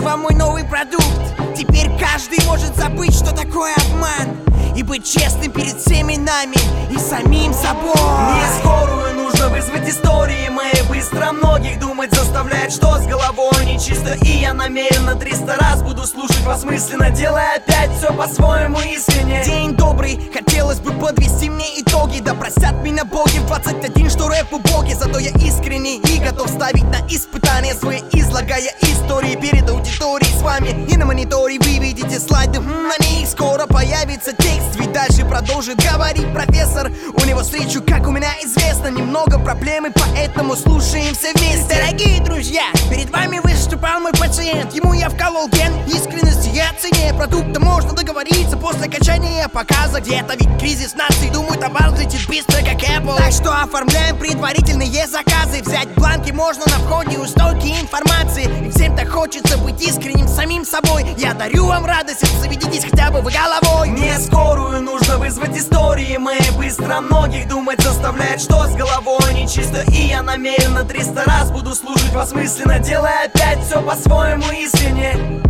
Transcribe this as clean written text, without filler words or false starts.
вам мой новый продукт. Теперь каждый может забыть, что такое обман, и быть честным перед всеми нами и самим собой. Мне скорую нужно вызвать истории мои. Быстро многих думать заставляет, что с головой нечисто. И я намеренно 300 раз буду слушать вас мысленно, делая опять все по-своему искренне. День добрый, хотелось бы подвести мне итоги. Да простят меня боги в 21, что рэпу боги. Зато я искренний и готов ставить на испытания свои, излагая истории перед аудиторией с вами. И на мониторе вы видите слайды, на них скоро появится текст. Ведь дальше продолжит говорить профессор. У него встречу, как у меня известно, немного проблемы, поэтому слушаемся вместе. Дорогие друзья, перед вами выступал мой пациент. Ему я вколол ген искренности и о цене продукта можно договориться после окончания показа. Где-то ведь кризис наций, думаю, товар взлетит быстро, как Apple. Так что оформляем предварительные заказы. Взять бланки можно на входе у стойки информации. И всем так хочется быть искренним самим собой. Я дарю вам радость, заведитесь хотя бы вы головой. Мне скорую нужно вызвать истории мои. Быстро многих думать заставляет, что с головой нечисто. И я намеренно 300 раз буду слушать вас мысленно, делая опять все по-своему искренне.